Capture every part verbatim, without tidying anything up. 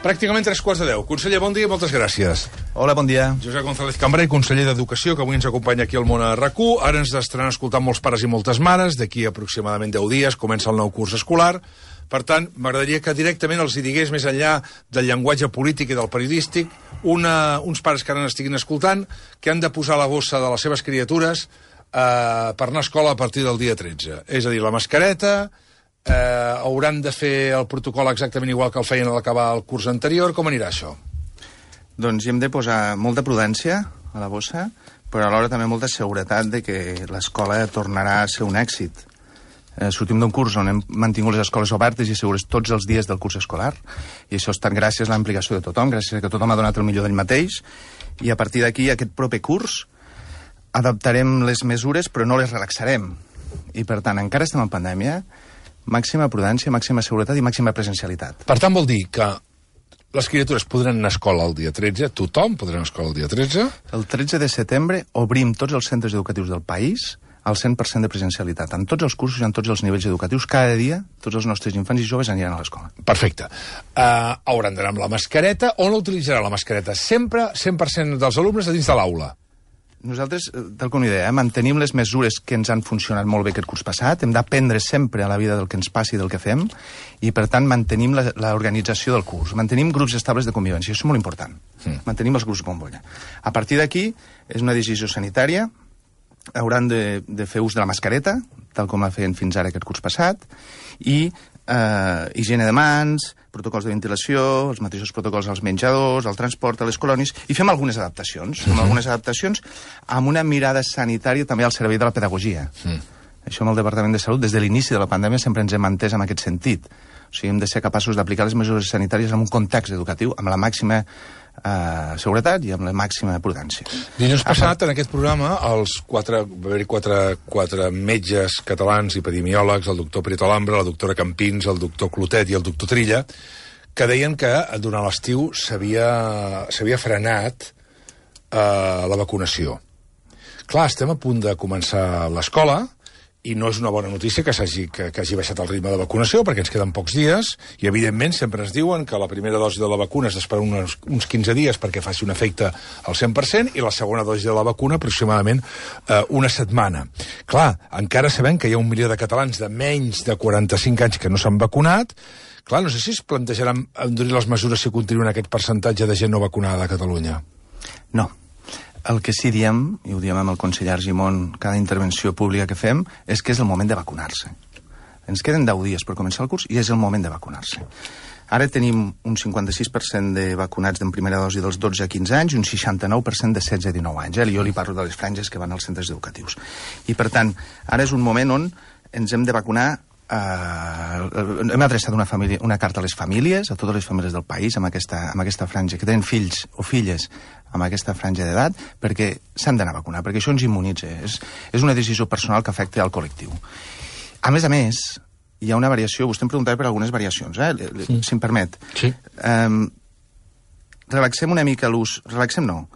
Pràcticament tres quarts de deu. Conseller, bon dia i moltes gràcies. Hola, bon dia. Josep González Cambray, conseller d'Educació, que avui ens acompanya aquí al món a RAC1. Ara ens estaran escoltant molts pares i moltes mares. D'aquí aproximadament deu dies comença el nou curs escolar. Per tant, m'agradaria que directament els hi digués, més enllà del llenguatge polític i del periodístic, una, uns pares que ara n'estiguin escoltant, que han de posar la bossa de les seves criatures eh, per anar a escola a partir del dia tretze. És a dir, la mascareta, eh, hauran de fer el protocol exactament igual que el feien a l'acabar el curs anterior. Com anirà això? Doncs hi hem de posar molta prudència a la bossa, però alhora també molta seguretat de que l'escola tornarà a ser un èxit. Eh, sortim d'un curs on hem mantingut les escoles obertes i segures tots els dies del curs escolar, i això ha estat gràcies a la implicació de tothom, gràcies a que tothom ha donat el millor d'ell mateix, i a partir d'aquí, aquest proper curs, adaptarem les mesures però no les relaxarem, i per tant encara estem en pandèmia, màxima prudència, màxima seguretat i màxima presencialitat. Per tant vol dir que les criatures podran anar a escola el dia tretze, tothom podrà anar a escola el dia tretze? El tretze de setembre obrim tots els centres educatius del país al cent per cent de presencialitat. En tots els cursos i en tots els nivells educatius, cada dia, tots els nostres infants i joves aniran a l'escola. Perfecte. Uh, hauran d'anar amb la mascareta. On utilitzarà la mascareta? Sempre, cent per cent dels alumnes a dins de l'aula. Nosaltres, tal com una idea, eh, mantenim les mesures que ens han funcionat molt bé aquest curs passat. Hem d'aprendre sempre a la vida del que ens passi i del que fem, i per tant mantenim l'organització del curs. Mantenim grups estables de convivència. Això és molt important. Mm. Mantenim els grups bombolla. A partir d'aquí, és una decisió sanitària. Hauran de, de fer ús de la mascareta, tal com la feien fins ara aquest curs passat, i eh, higiene de mans, protocols de ventilació, els mateixos protocols als menjadors, al transport, a les colònies, i fem algunes adaptacions, fem algunes adaptacions amb una mirada sanitària també al servei de la pedagogia. Mm. Això amb el Departament de Salut, des de l'inici de la pandèmia, sempre ens hem entès en aquest sentit. O sigui, hem de ser capaços d'aplicar les mesures sanitàries en un context educatiu amb la màxima Uh, seguretat i amb la màxima prudència. Dilluns passat, en aquest programa, els quatre, va haver-hi quatre, quatre metges catalans, epidemiòlegs, el doctor Prieto Alhambra, la doctora Campins, el doctor Clotet i el doctor Trilla, que deien que durant l'estiu s'havia frenat uh, la vacunació. Clar, estem a punt de començar l'escola, i no és una bona notícia que s'hagi que, que hagi baixat el ritme de vacunació, perquè ens queden pocs dies, i evidentment sempre ens diuen que la primera dosi de la vacuna es d'esperar uns, uns quinze dies perquè faci un efecte al cent per cent, i la segona dosi de la vacuna aproximadament eh, una setmana. Clar, encara sabem que hi ha un milió de catalans de menys de quaranta-cinc anys que no s'han vacunat. Clar, no sé si es plantejaran endurir les mesures si continuen aquest percentatge de gent no vacunada a Catalunya. No. El que sí diem, i ho diem amb el conseller Argimon cada intervenció pública que fem, és que és el moment de vacunar-se. Ens queden deu dies per començar el curs i és el moment de vacunar-se. Ara tenim un cinquanta-sis per cent de vacunats en primera dosi dels dotze a quinze anys i un seixanta-nou per cent de setze a dinou anys. Eh? Jo li parlo de les franges que van als centres educatius. I, per tant, ara és un moment on ens hem de vacunar. Uh, hem adreçat una, família, una carta a les famílies, a totes les famílies del país, amb aquesta, amb aquesta franja, que tenen fills o filles amb aquesta franja d'edat, perquè s'han d'anar a vacunar, perquè això ens immunitza. És, és una decisió personal que afecta al col·lectiu. A més a més, hi ha una variació, vostè em preguntava per algunes variacions, eh? Sí. Si em permet. Sí. Um, relaxem una mica l'ús, relaxem no,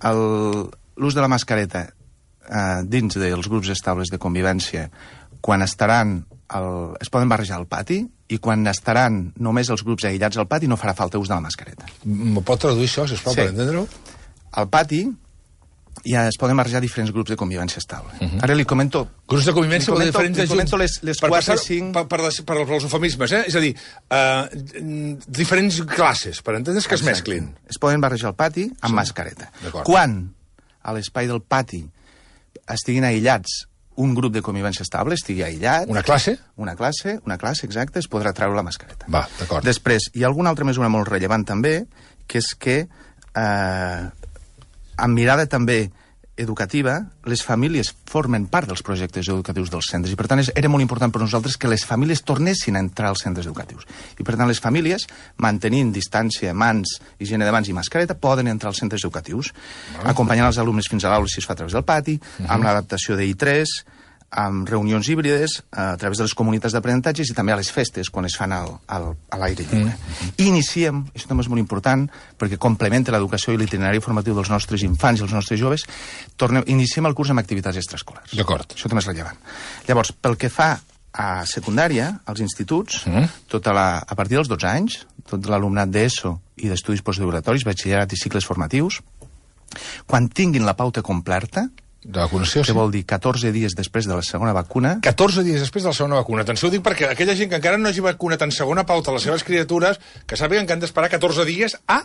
l'ús de la mascareta uh, dins dels grups estables de convivència, quan estaran El, es poden barrejar al pati, i quan estaran només els grups aïllats al pati no farà falta ús de la mascareta. M'ho pot traduir això, sisplau, sí. Per entendre-ho? Al pati ja es poden barrejar diferents grups de convivència estable. Uh -huh. Ara li comento... Grups de convivència comento, diferents de junts. Les, les per, quatre, passar, cinc... per, per, per, per els eufemismes, eh? És a dir, uh, diferents classes, per entendre's que es mesclin. Es poden barrejar al pati amb sí. mascareta. Quan a l'espai del pati estiguin aïllats un grup de convivència estable, estigui aïllat... Una classe? Una classe, una classe, exacte, es podrà treure la mascareta. Va, d'acord. Després, hi ha alguna altra mesura molt rellevant també, que és que, eh, amb mirada també educativa, les famílies formen part dels projectes educatius dels centres, i per tant és, era molt important per nosaltres que les famílies tornessin a entrar als centres educatius. I per tant les famílies, mantenint distància, mans, higiene de mans i mascareta, poden entrar als centres educatius, ah, acompanyant els alumnes fins a l'aula si es fa a través del pati, uh-huh. amb l'adaptació de I tres, amb reunions híbrides, a través de les comunitats d'aprenentatges i també a les festes, quan es fan al, al, a l'aire lliure. Mm-hmm. I iniciem, això també és molt important, perquè complementa l'educació i l'itinerari formatiu dels nostres infants i els nostres joves, tornem, iniciem el curs amb activitats extraescolars. D'acord. Això també és rellevant. Llavors, pel que fa A secundària, als instituts, mm. tota la, a partir dels dotze anys, tot l'alumnat d'ESO i d'estudis postobligatoris, batxillerat i cicles formatius, quan tinguin la pauta completa, de vacunació, que sí. vol dir catorze dies després de la segona vacuna... catorze dies després de la segona vacuna. Atenció, ho dic perquè aquella gent que encara no hagi vacunat en segona pauta les seves criatures, que sàpiguen que han d'esperar catorze dies a...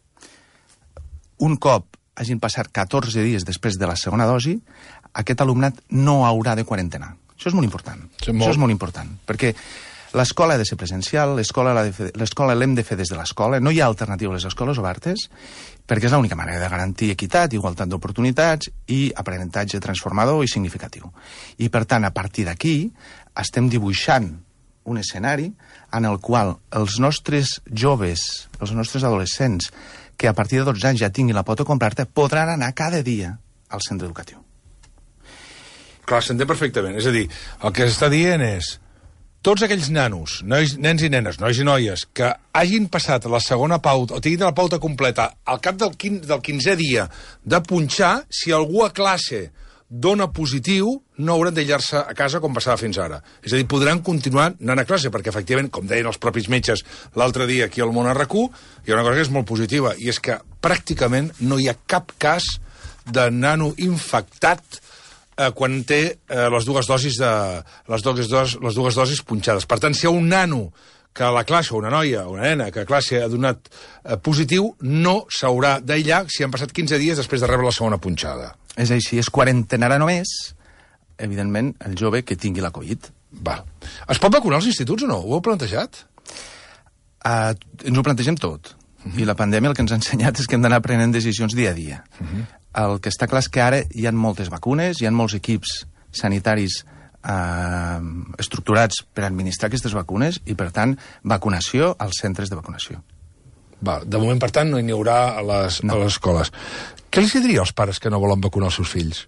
Un cop hagin passat catorze dies després de la segona dosi, aquest alumnat no haurà de quarantenar. Això és molt important. Sí, molt... Això és molt important, perquè l'escola ha de ser presencial, l'escola l'hem de fer des de l'escola, no hi ha alternativa a les escoles obertes, perquè és l'única manera de garantir equitat, igualtat d'oportunitats i aprenentatge transformador i significatiu. I, per tant, a partir d'aquí, estem dibuixant un escenari en el qual els nostres joves, els nostres adolescents, que a partir de dotze anys ja tinguin la pauta completa, podran anar cada dia al centre educatiu. Clar, s'entén perfectament. És a dir, el que s'està dient és tots aquells nanos, nois, nens i nenes, nois i noies, que hagin passat la segona pauta, o tinguin la pauta completa, al cap del, quin, del quinzè dia de punxar, si algú a classe dona positiu, no hauran d'aïllar-se a casa com passava fins ara. És a dir, podran continuar anant a classe, perquè, efectivament, com deien els propis metges l'altre dia aquí al Món R Q, hi ha una cosa que és molt positiva, i és que pràcticament no hi ha cap cas de nano infectat eh, quan té eh, les dues dosis de les dues, dos, les dues dosis punxades. Per tant, si hi ha un nano que a la classe, o una noia, o una nena, que a classe ha donat eh, positiu, no s'haurà d'aïllar si han passat quinze dies després de rebre la segona punxada. És així, es quarantenarà només, evidentment, el jove que tingui la Covid. Va. Es pot vacunar als instituts o no? Ho heu plantejat? Uh, ens ho plantegem tot. Uh -huh. I la pandèmia el que ens ha ensenyat és que hem d'anar prenent decisions dia a dia. Uh -huh. El que està clar és que ara hi ha moltes vacunes, hi ha molts equips sanitaris uh, estructurats per administrar aquestes vacunes i, per tant, vacunació als centres de vacunació. Va, de moment, per tant, no n'hi haurà a les, no. a les escoles. Què els diria als pares que no volen vacunar els seus fills?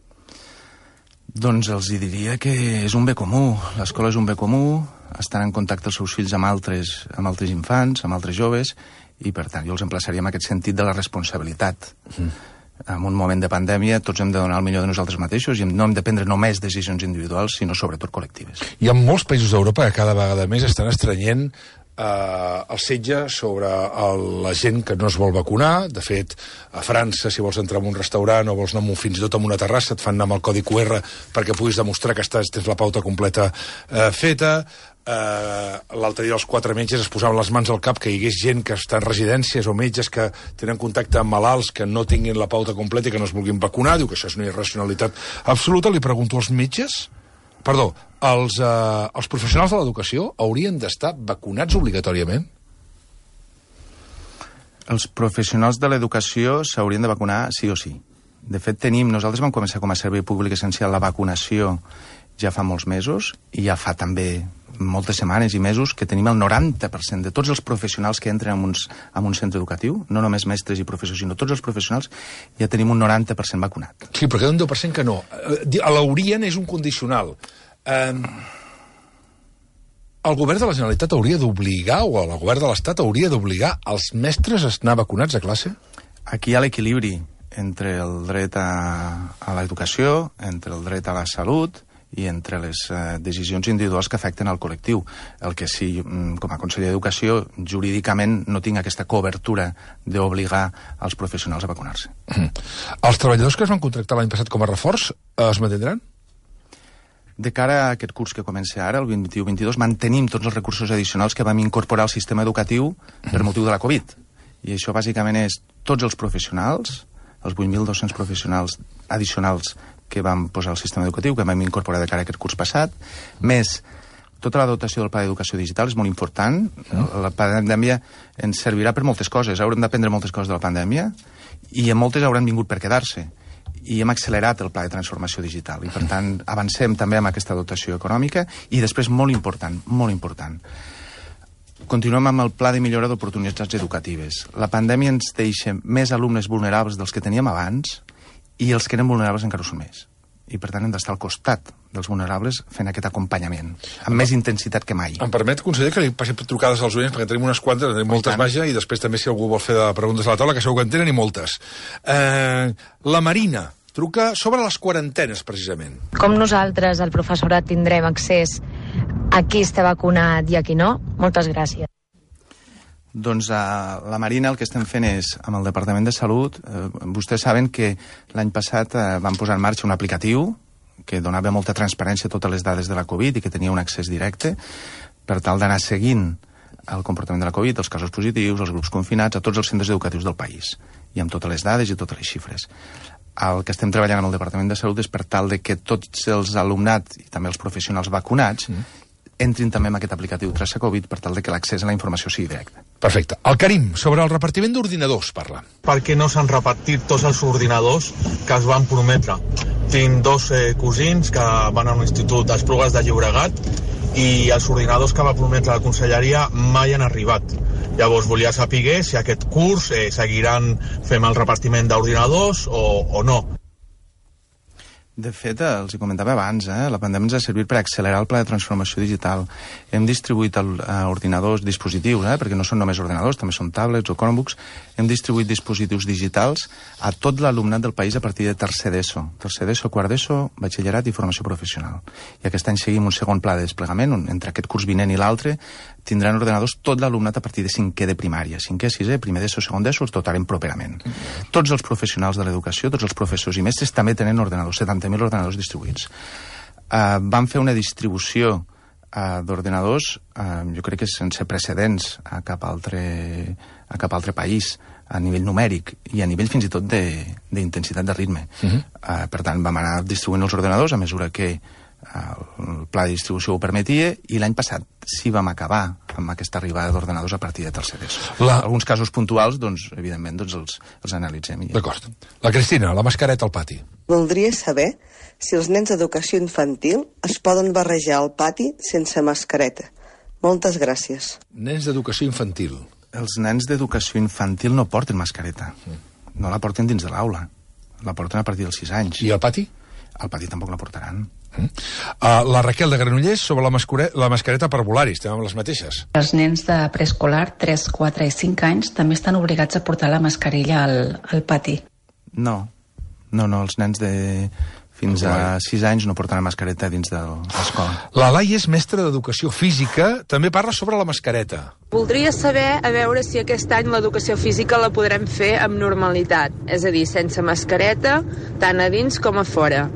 Doncs els diria que és un bé comú. L'escola és un bé comú, estan en contacte els seus fills amb altres, amb altres infants, amb altres joves, i, per tant, jo els emplaçaria en aquest sentit de la responsabilitat. Mm. En un moment de pandèmia tots hem de donar el millor de nosaltres mateixos i no hem de prendre només decisions individuals, sinó sobretot col·lectives. Hi ha molts països d'Europa que cada vegada més estan estrenyent eh, el setge sobre el, la gent que no es vol vacunar. De fet, a França, si vols entrar en un restaurant o vols anar fins i tot en una terrassa, et fan anar amb el codi Q R perquè puguis demostrar que estàs, tens la pauta completa eh, feta. Uh, l'altre dia els quatre metges es posaven les mans al cap que hi hagués gent que està en residències o metges que tenen contacte amb malalts que no tinguin la pauta completa i que no es vulguin vacunar. Diu que això és una irracionalitat absoluta. Li pregunto als metges, perdó, els, uh, els professionals de l'educació haurien d'estar vacunats obligatòriament? Els professionals de l'educació s'haurien de vacunar sí o sí. De fet, tenim, nosaltres vam començar com a servei públic essencial la vacunació ja fa molts mesos i ja fa també moltes setmanes i mesos que tenim el noranta per cent de tots els professionals que entren en un, en un centre educatiu, no només mestres i professors, sinó tots els professionals, ja tenim un noranta per cent vacunat. Sí, però queda un deu per cent que no. A l'haurien és un condicional. Eh, el govern de la Generalitat hauria d'obligar, o el govern de l'Estat hauria d'obligar els mestres a anar vacunats a classe? Aquí hi ha l'equilibri entre el dret a, a l'educació, entre el dret a la salut i entre les eh, decisions individuals que afecten al col·lectiu. El que sí, com a conseller d'Educació, jurídicament no tinc aquesta cobertura d'obligar els professionals a vacunar-se. Mm. Els treballadors que es van contractar l'any passat com a reforç es mantindran? De cara a aquest curs que comença ara, el vint-i-u vint-i-dos, mantenim tots els recursos addicionals que vam incorporar al sistema educatiu per motiu de la Covid. I això bàsicament és tots els professionals, els vuit mil dos-cents professionals addicionals que vam posar al sistema educatiu, que vam incorporar de cara a aquest curs passat, més tota la dotació del Pla d'Educació Digital és molt important. La pandèmia ens servirà per moltes coses. Haurem d'aprendre moltes coses de la pandèmia i en moltes hauran vingut per quedar-se. I hem accelerat el Pla de Transformació Digital. I, per tant, avancem també amb aquesta dotació econòmica i després, molt important, molt important, continuem amb el Pla de Millora d'Oportunitats Educatives. La pandèmia ens deixa més alumnes vulnerables dels que teníem abans i els que eren vulnerables encara ho són més. I, per tant, hem d'estar al costat dels vulnerables fent aquest acompanyament, amb més intensitat que mai. Em permet, conseller, que li passi trucades als oients, perquè tenim unes quantes, tenim moltes, vaja, i després també, si algú vol fer de preguntes a la taula, que segur que en tenen, i moltes. Eh, la Marina truca sobre les quarantenes, precisament. Com nosaltres, el professorat, tindrem accés a qui està vacunat i a qui no. Moltes gràcies. Doncs a la Marina el que estem fent és, amb el Departament de Salut, eh, vostès saben que l'any passat eh, van posar en marxa un aplicatiu que donava molta transparència a totes les dades de la Covid i que tenia un accés directe per tal d'anar seguint el comportament de la Covid, els casos positius, els grups confinats, a tots els centres educatius del país, i amb totes les dades i totes les xifres. El que estem treballant amb el Departament de Salut és per tal de que tots els alumnats i també els professionals vacunats mm. entrin també en aquest aplicatiu Traça Covid per tal de que l'accés a la informació sigui directe. Perfecte. El Karim, sobre el repartiment d'ordinadors, parla. Per què no s'han repartit tots els ordinadors que es van prometre? Tinc dos eh, cosins que van a un institut d'Esplugues de Llobregat i els ordinadors que va prometre la conselleria mai han arribat. Llavors volia saber si aquest curs eh, seguiran fent el repartiment d'ordinadors o, o no. De fet, els hi comentava abans, eh? La pandèmia ens ha servit per accelerar el pla de transformació digital. Hem distribuït el, uh, ordinadors, dispositius, eh? perquè no són només ordinadors, també són tablets o Chromebooks. Hem distribuït dispositius digitals a tot l'alumnat del país a partir de tercer d'ESO. Tercer d'ESO, quart d'ESO, batxillerat i formació professional. I aquest any seguim un segon pla de desplegament, on entre aquest curs vinent i l'altre tindran ordenadors tot l'alumnat a partir de cinquè de primària. Cinquè, sisè, primer d'ESO, segon d'ESO, els dotarem properament. Tots els professionals de l'educació, tots els professors i mestres també tenen ordenadors, setanta mil ordenadors distribuïts. Uh, vam fer una distribució uh, d'ordenadors, uh, jo crec que sense precedents a cap altre, a cap altre país, a nivell numèric i a nivell fins i tot d'intensitat de, de ritme. Uh-huh. uh, per tant, vam anar distribuint els ordenadors a mesura que el pla de distribució ho permetia, i l'any passat sí vam acabar amb aquesta arribada d'ordenadors a partir de tercer d'ESO. La... Alguns casos puntuals, doncs, evidentment, doncs els, els analitzem. D'acord. La Cristina, la mascareta al pati. Voldria saber si els nens d'educació infantil es poden barrejar al pati sense mascareta. Moltes gràcies. Nens d'educació infantil. Els nens d'educació infantil no porten mascareta. No la porten dins de l'aula. La porten a partir dels sis anys. I al pati? Al pati tampoc la portaran. Uh, la Raquel de Granollers sobre la, mascure, la mascareta parvulari, estem amb les mateixes. Els nens de preescolar, tres, quatre i cinc anys, també estan obligats a portar la mascarilla al, al pati. No, no, no, els nens de fins a sis anys no porten la mascareta dins de l'escola. La Laia és mestra d'educació física, també parla sobre la mascareta. Voldria saber a veure si aquest any l'educació física la podrem fer amb normalitat, és a dir, sense mascareta, tant a dins com a fora.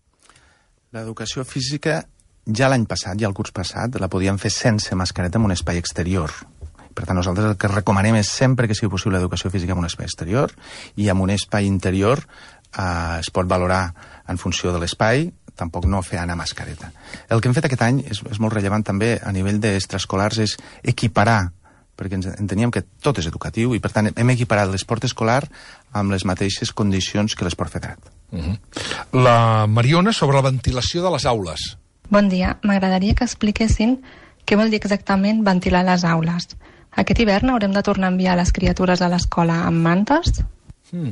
L'educació física, ja l'any passat, ja el curs passat, la podíem fer sense mascareta en un espai exterior. Per tant, nosaltres el que recomanem és sempre que sigui possible l'educació física en un espai exterior, i en un espai interior eh, es pot valorar en funció de l'espai, tampoc no fer anar mascareta. El que hem fet aquest any és, és molt rellevant també a nivell d'extraescolars, és equiparar, perquè ens enteníem que tot és educatiu, i per tant hem equiparat l'esport escolar amb les mateixes condicions que l'esport federat. Uh-huh. La Mariona sobre la ventilació de les aules. Bon dia, m'agradaria que expliquessin què vol dir exactament ventilar les aules. Aquest hivern haurem de tornar a enviar les criatures a l'escola amb mantes? Hmm.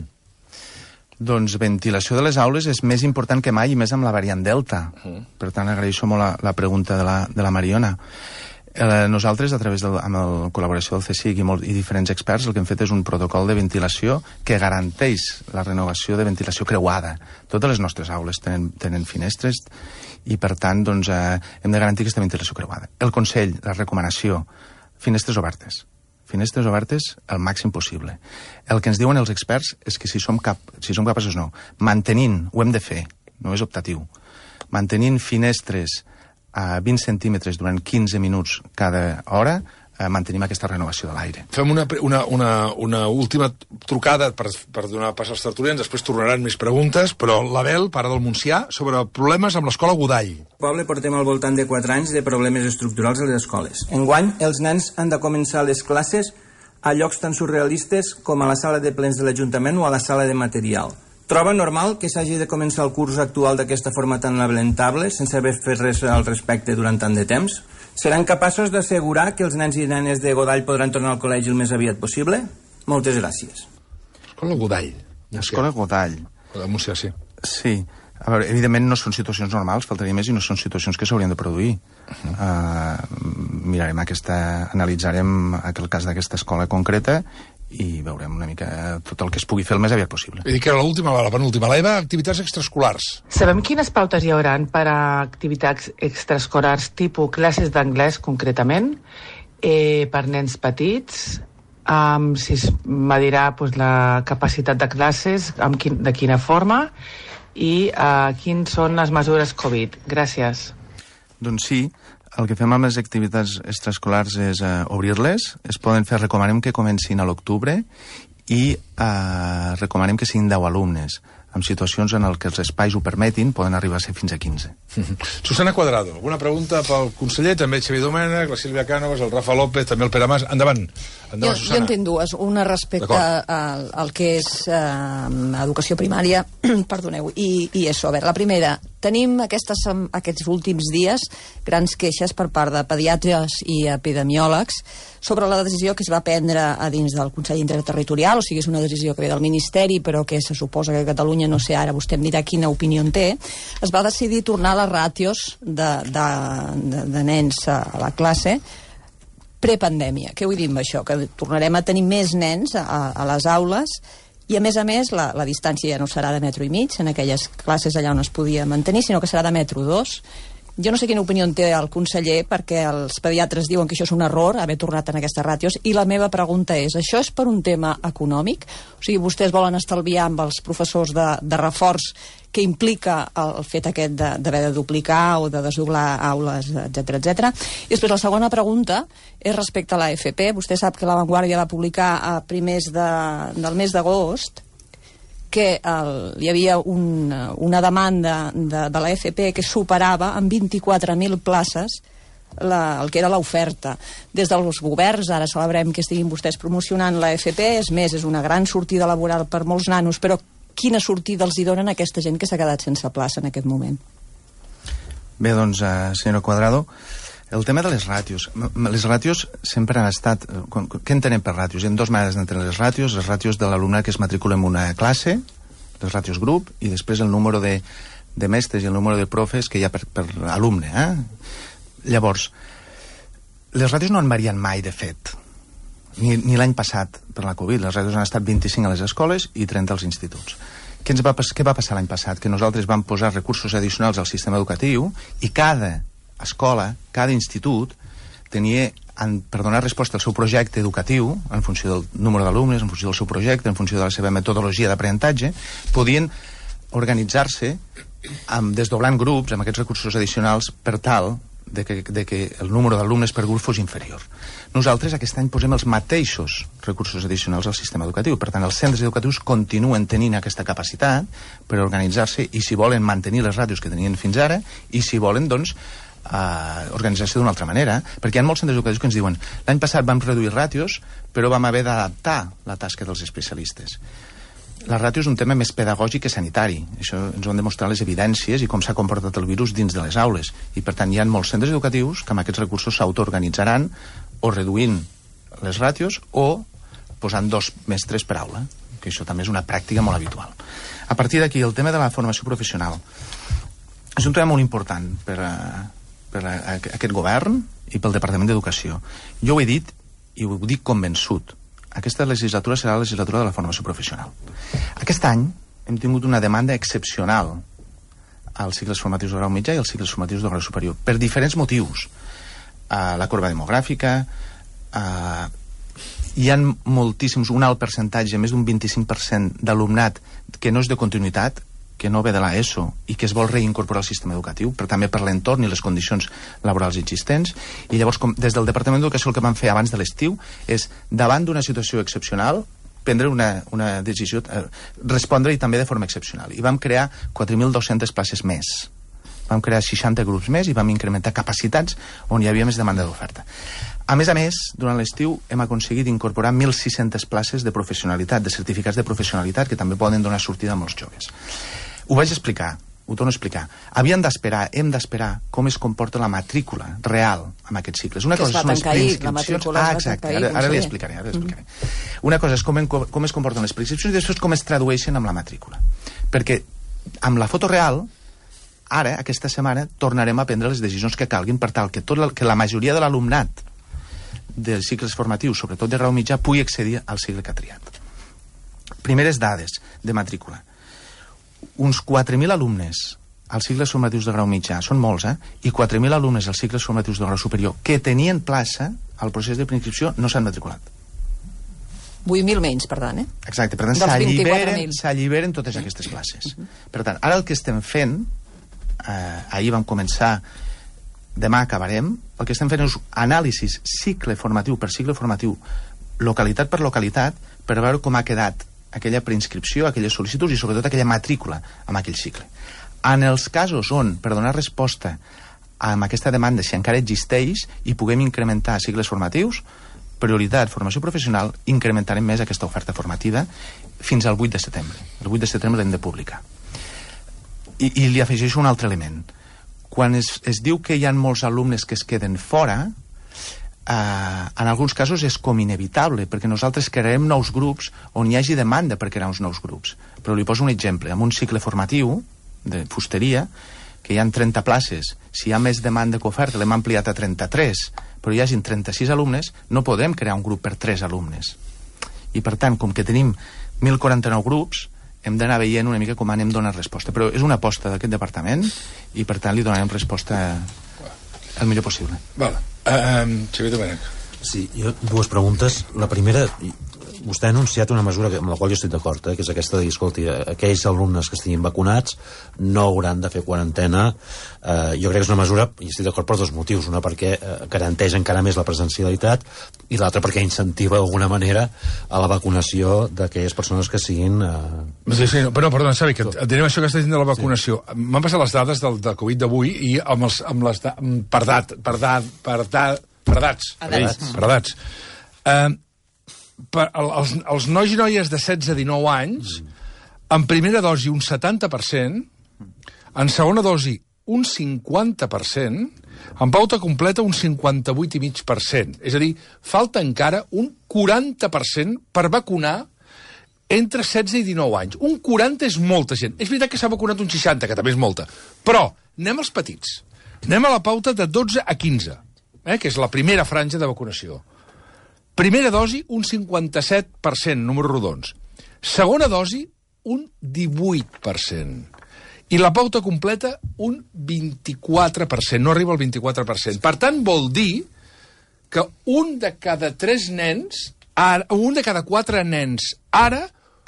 Doncs ventilació de les aules és més important que mai, i més amb la variant Delta. Uh-huh. Per tant, agraeixo molt la, la pregunta de la, de la Mariona. Eh, nosaltres, a través de la col·laboració del C S I C i, molt, i diferents experts, el que hem fet és un protocol de ventilació que garanteix la renovació de ventilació creuada. Totes les nostres aules tenen, tenen finestres i, per tant, doncs, eh, hem de garantir aquesta ventilació creuada. El consell, la recomanació, finestres obertes. Finestres obertes el màxim possible. El que ens diuen els experts és que si som, cap, si som capaços no, mantenint, ho hem de fer, no és optatiu, mantenint finestres a vint centímetres durant quinze minuts cada hora, eh, mantenim aquesta renovació de l'aire. Fem una, una, una, una última trucada per, per donar pas als tertulians, després tornaran més preguntes, però l'Abel, pare del Montsià, sobre problemes amb l'escola Godall. Al poble portem al voltant de quatre anys de problemes estructurals a les escoles. Enguany, els nens han de començar les classes a llocs tan surrealistes com a la sala de plens de l'Ajuntament o a la sala de material. Troba normal que s'hagi de començar el curs actual d'aquesta forma tan lamentable, sense haver fet res al respecte durant tant de temps? Seran capaços d'assegurar que els nens i nenes de Godall podran tornar al col·legi el més aviat possible? Moltes gràcies. Escola Godall. Escola Godall. La Montsià, sí. Sí. A veure, evidentment no són situacions normals, faltaria més, i no són situacions que s'haurien de produir. Uh-huh. Uh, mirarem aquesta, analitzarem el cas d'aquesta escola concreta i veurem una mica tot el que es pugui fer el més aviat possible. Vull dir que era l'última, la penúltima. L'Eva, activitats extraescolars. Sabem quines pautes hi hauran per a activitats extraescolars tipus classes d'anglès concretament, eh, per nens petits, um, si es medirà pues, la capacitat de classes, amb quin, de quina forma, i uh, quines són les mesures Covid. Gràcies. Doncs sí, el que fem amb les activitats extraescolars és uh, obrir-les. Es poden fer, recomanem que comencin a l'octubre i uh, recomanem que siguin deu alumnes. En situacions en què els espais ho permetin, poden arribar a ser fins a quinze. Susana Cuadrado, alguna pregunta pel conseller? També Xavier Domènech, la Sílvia Cànovas, el Rafa López, també el Pere Mas. Endavant. Endavant, jo, Susana. Jo en tinc dues. Una respecte al, al que és eh, educació primària, perdoneu, i, i eso. A veure, la primera, tenim aquestes, aquests últims dies grans queixes per part de pediatres i epidemiòlegs sobre la decisió que es va prendre a dins del Consell Interterritorial, o sigui, és una decisió que ve del Ministeri, però que se suposa que Catalunya, no sé, ara vostè em dirà quina opinió en té, es va decidir tornar les ràtios de, de, de, de nens a la classe prepandèmia. Què vull dir amb això? Que tornarem a tenir més nens a, a les aules i, a més a més, la, la distància ja no serà de metro i mig en aquelles classes allà on es podia mantenir, sinó que serà de metro dos. Jo no sé quina opinió en té el conseller, perquè els pediatres diuen que això és un error, haver tornat en aquestes ràtios, i la meva pregunta és, això és per un tema econòmic? O sigui, vostès volen estalviar amb els professors de, de reforç que implica el fet aquest d'haver de, de duplicar o de desdoblar aules, etcètera, etcètera. I després la segona pregunta és respecte a l'A F P. Vostè sap que La Vanguardia va publicar a primers de, del mes d'agost que el, hi havia un, una demanda de, de l'A F P que superava en vint-i-quatre mil places la, el que era l'oferta. Des dels governs, ara celebrem que estiguin vostès promocionant l'A F P, és més, és una gran sortida laboral per molts nanos, però quina sortida els hi donen a aquesta gent que s'ha quedat sense plaça en aquest moment? Bé, doncs, uh, senyora Cuadrado, el tema de les ràtios. Les ràtios sempre han estat... Què entenem per ràtios? Hi ha dues maneres d'entendre les ràtios. Les ràtios de l'alumnat que es matricula en una classe, les ràtios grup, i després el número de, de mestres i el número de profes que hi ha per, per alumne. Eh? Llavors, les ràtios no han variat mai, de fet. Ni, ni l'any passat, per la Covid. Les ràtios han estat vint-i-cinc a les escoles i trenta als instituts. Què, ens va, què va passar l'any passat? Que nosaltres vam posar recursos addicionals al sistema educatiu i cada escola, cada institut tenia, en, per donar resposta al seu projecte educatiu, en funció del número d'alumnes, en funció del seu projecte, en funció de la seva metodologia d'aprenentatge, podien organitzar-se amb, desdoblant grups amb aquests recursos addicionals per tal de que, de que el número d'alumnes per grup fos inferior. Nosaltres aquest any posem els mateixos recursos addicionals al sistema educatiu. Per tant, els centres educatius continuen tenint aquesta capacitat per organitzar-se i, si volen, mantenir les ràtios que tenien fins ara i, si volen, doncs, Uh, organitzar-se d'una altra manera, perquè hi ha molts centres educatius que ens diuen l'any passat vam reduir ràtios però vam haver d'adaptar la tasca dels especialistes. La ràtio és un tema més pedagògic que sanitari. Això ens ho han demostrat les evidències i com s'ha comportat el virus dins de les aules, i per tant hi ha molts centres educatius que amb aquests recursos s'autoorganitzaran o reduint les ràtios o posant dos mestres per aula, que això també és una pràctica molt habitual. A partir d'aquí, el tema de la formació professional és un tema molt important per a per a aquest govern i pel Departament d'Educació. Jo ho he dit i ho dic convençut. Aquesta legislatura serà la legislatura de la formació professional. Aquest any hem tingut una demanda excepcional als cicles formatius de grau mitjà i als cicles formatius de grau superior, per diferents motius. Uh, la corba demogràfica, uh, hi ha moltíssims, un alt percentatge, més d'un vint-i-cinc per cent d'alumnat que no és de continuïtat, que no ve de l'ESO i que es vol reincorporar al sistema educatiu, però també per l'entorn i les condicions laborals existents. I llavors, com, des del Departament d'Educació, el que vam fer abans de l'estiu és, davant d'una situació excepcional, prendre una, una decisió, eh, respondre-hi també de forma excepcional. I vam crear quatre mil dues-centes places més. Vam crear seixanta grups més i vam incrementar capacitats on hi havia més demanda d'oferta. A més a més, durant l'estiu hem aconseguit incorporar mil sis-centes places de professionalitat, de certificats de professionalitat, que també poden donar sortida a molts joves. Ho vaig explicar, ho torno a explicar. Havíem d'esperar, hem d'esperar com es comporta la matrícula real en aquests cicles. Una que cosa es va són les ahir, la matrícula ah, es va exacte, tancar ahir, ara, ara li explicaré, ara li explicaré. Mm-hmm. Una cosa és com, en, com es comporten les preinscripcions i després com es tradueixen amb la matrícula. Perquè amb la foto real, ara, aquesta setmana, tornarem a prendre les decisions que calguin per tal que, tot la, que la majoria de l'alumnat dels cicles formatius, sobretot de grau mitjà, pugui accedir al cicle que ha triat. Primeres dades de matrícula. Uns quatre mil alumnes als cicles formatius de grau mitjà, són molts, eh? I quatre mil alumnes als cicles formatius de grau superior que tenien plaça al procés de preinscripció no s'han matriculat. vuit mil menys, per tant, eh? Exacte, per tant, s'alliberen, s'alliberen totes aquestes places. Uh-huh. Per tant, ara el que estem fent, eh, ahir vam començar, demà acabarem, el que estem fent és anàlisis cicle formatiu per cicle formatiu, localitat per localitat, per veure com ha quedat aquella preinscripció, aquelles sol·licituds i sobretot aquella matrícula amb aquell cicle. En els casos on, per donar resposta a aquesta demanda, si encara existeix i puguem incrementar cicles formatius, prioritat, formació professional, incrementarem més aquesta oferta formativa fins al vuit de setembre. El vuit de setembre l'hem de publicar. I, i li afegeixo un altre element. Quan es, es diu que hi ha molts alumnes que es queden fora, eh, en alguns casos és com inevitable, perquè nosaltres crearem nous grups on hi hagi demanda per crear uns nous grups. Però li poso un exemple. En un cicle formatiu de fusteria, que hi ha trenta places, si hi ha més demanda que oferta, l'hem ampliat a trenta-tres, però hi hagin trenta-sis alumnes, no podem crear un grup per tres alumnes. I per tant, com que tenim mil quaranta-nou grups, hem d'anar veient una mica com anem donant resposta. Però és una aposta d'aquest departament i per tant li donarem resposta el millor possible. Vale. Uh, Xavier Domènech. Sí, jo dues preguntes. La primera, vostè ha anunciat una mesura amb la qual jo estic d'acord, eh, que és aquesta de dir, escolti, aquells alumnes que estiguin vacunats no hauran de fer quarantena. Eh, jo crec que és una mesura, i estic d'acord per dos motius. Una perquè eh, garanteix encara més la presencialitat i l'altra perquè incentiva d'alguna manera a la vacunació d'aquelles persones que siguin... Eh... Sí, sí, però perdona, Xavi, que et direm això que estàs dient de la vacunació. Sí. M'han passat les dades del, del Covid d'avui i amb, els, amb les... per dat, per dat, per dat, per edats. Edats. Per edats. Eh... Per, els, els nois i noies de setze a dinou anys, en primera dosi un setanta per cent, en segona dosi un cinquanta per cent, en pauta completa un cinquanta-vuit coma cinc per cent. És a dir, falta encara un quaranta per cent per vacunar entre setze i dinou anys. Un quaranta és molta gent. És veritat que s'ha vacunat un seixanta, que també és molta. Però anem als petits. Anem a la pauta de dotze a quinze, eh, que és la primera franja de vacunació. Primera dosi, un cinquanta-set per cent, números rodons. Segona dosi, un divuit per cent. I la pauta completa, un vint-i-quatre per cent. No arriba al vint-i-quatre per cent. Per tant, vol dir que un de cada tres nens, ara, un de cada quatre nens, ara,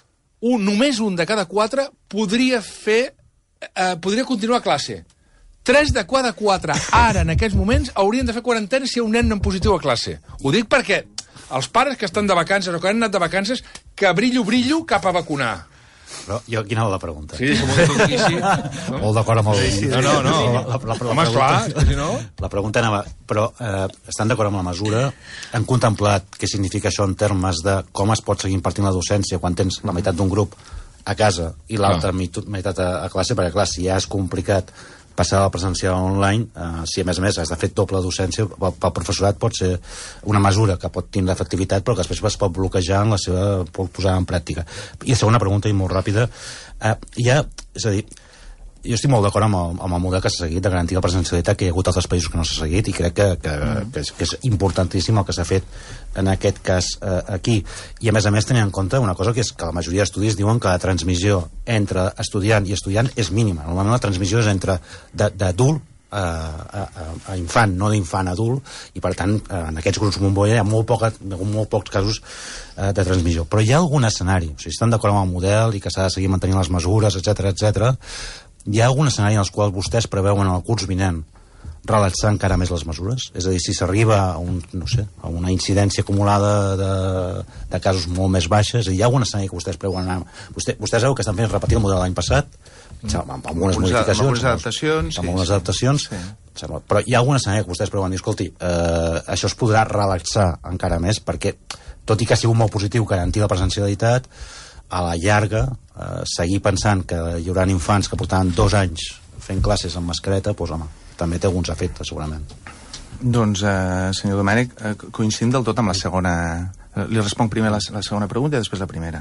un, només un de cada quatre podria fer, eh, podria continuar a classe. Tres de cada quatre, ara, en aquests moments, haurien de fer quarantena si hi ha un nen en positiu a classe. Ho dic perquè els pares que estan de vacances o que han anat de vacances, que brillo, brillo cap a vacunar. Però jo, quina és la pregunta? Sí, som molt tonquici. No? Molt d'acord amb el... Sí, sí, no, no, no. La, la, la, la, Home, esclar, si no... La pregunta anava... Però eh, estan d'acord amb la mesura? Han contemplat què significa això en termes de com es pot seguir impartint la docència quan tens la meitat d'un grup a casa i l'altra no. meitat a, a classe? Perquè, clar, si ja és complicat passar a la presencial online, eh, si a més a més has de fer doble docència, pel, pel professorat pot ser una mesura que pot tenir l'efectivitat, però que després es pot bloquejar en la seva, pot posar en pràctica. I la segona pregunta, i molt ràpida, eh, hi ha, és a dir, jo estic molt d'acord amb, el, amb el model que s'ha seguit de garantir la presencialitat, que hi ha hagut altres països que no s'ha seguit, i crec que, que, mm. que, és, que és importantíssim el que s'ha fet en aquest cas eh, aquí. I a més a més tenint en compte una cosa, que és que la majoria d'estudis diuen que la transmissió entre estudiant i estudiant és mínima. Normalment la transmissió és entre d'adult a, a, a infant, no d'infant a adult, i per tant en aquests grups bombolla hi ha molt, poca, molt pocs casos eh, de transmissió. Però hi ha algun escenari, o sigui, estan d'acord amb el model i que s'ha de seguir mantenint les mesures, etcètera, etcètera. Hi ha algun escenari en els quals vostès preveuen en el curs vinent relaxar encara més les mesures? És a dir, si s'arriba a, un, no sé, a una incidència acumulada de, de casos molt més baixes, hi ha algun escenari que vostès preveuen? Vostè, vostès sabeu que estan fent repetir el model l'any passat, mm. amb, amb algunes modificacions, amb algunes adaptacions, amb algunes adaptacions, sí. Però hi ha algun escenari que vostès preveuen? Escolti, eh, això es podrà relaxar encara més, perquè tot i que ha sigut molt positiu garantir la presencialitat, a la llarga, eh, seguir pensant que hi haurà infants que portaran dos anys fent classes amb mascareta, doncs home, també té alguns efectes, segurament. Doncs, eh, senyor Domènech, eh, coincidim del tot amb la segona... Eh, li responc primer la, la segona pregunta i després la primera.